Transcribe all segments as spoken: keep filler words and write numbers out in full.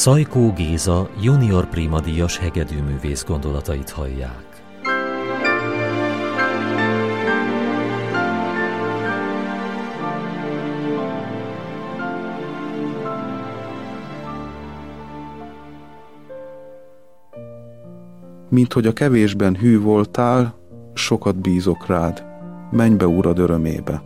Szajkó Géza junior primadíjas hegedűművész gondolatait hallják. Mint hogy a kevésben hű voltál, sokat bízok rád, menj be urad örömébe.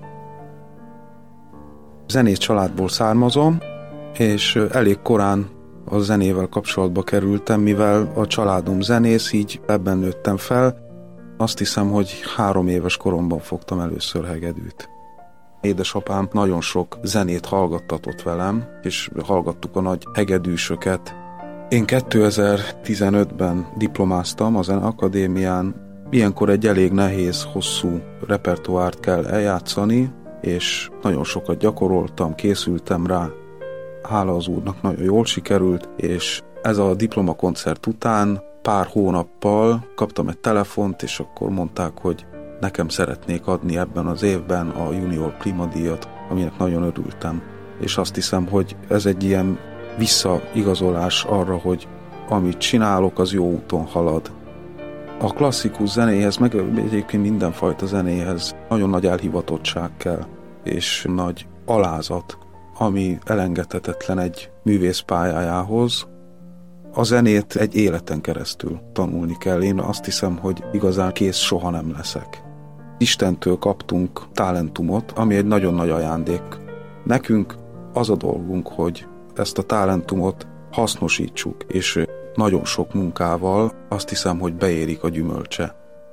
Zenész családból származom, és elég korán a zenével kapcsolatba kerültem, mivel a családom zenész, így ebben nőttem fel. Azt hiszem, hogy három éves koromban fogtam először hegedűt. Édesapám nagyon sok zenét hallgattatott velem, és hallgattuk a nagy hegedűsöket. Én kétezer-tizenötben diplomáztam a Zeneakadémián. Ilyenkor egy elég nehéz, hosszú repertoárt kell eljátszani, és nagyon sokat gyakoroltam, készültem rá. Hála az úrnak nagyon jól sikerült, és ez a diplomakoncert után pár hónappal kaptam egy telefont, és akkor mondták, hogy nekem szeretnék adni ebben az évben a junior primadíjat, aminek nagyon örültem. És azt hiszem, hogy ez egy ilyen visszaigazolás arra, hogy amit csinálok, az jó úton halad. A klasszikus zenéhez, meg egyébként mindenfajta zenéhez nagyon nagy elhivatottság kell, és nagy alázat, ami elengedhetetlen egy művész pályájához. A zenét egy életen keresztül tanulni kell. Én azt hiszem, hogy igazán kész soha nem leszek. Istentől kaptunk talentumot, ami egy nagyon nagy ajándék. Nekünk az a dolgunk, hogy ezt a talentumot hasznosítsuk, és nagyon sok munkával azt hiszem, hogy beérik a gyümölcse.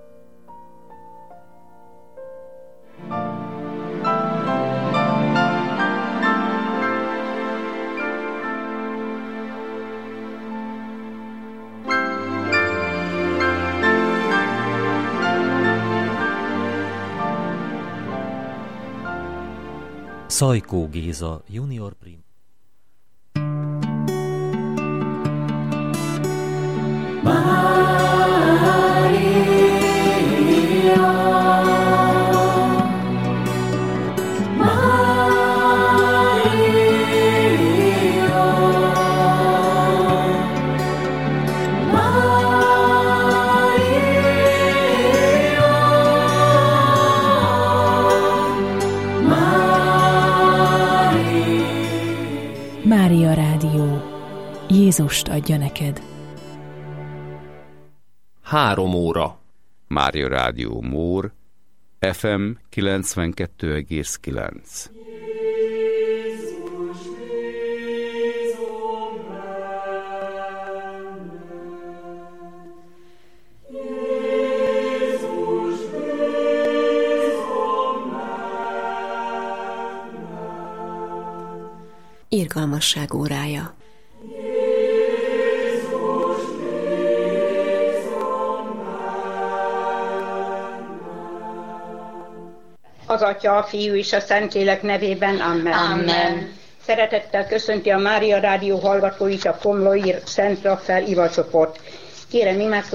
Szajkó Géza junior prim. Mária Rádió. Jézust adja neked. Három óra. Mária Rádió Mór, ef em kilencvenkettő egész kilenc. Irgalmasság órája. Az Atya, a Fiú és a Szentlélek nevében, amen. Amen. Szeretettel köszönti a Mária Rádió hallgatóit a Komlói Szent Rafael ivacsoport. Kérem, imádkozzanak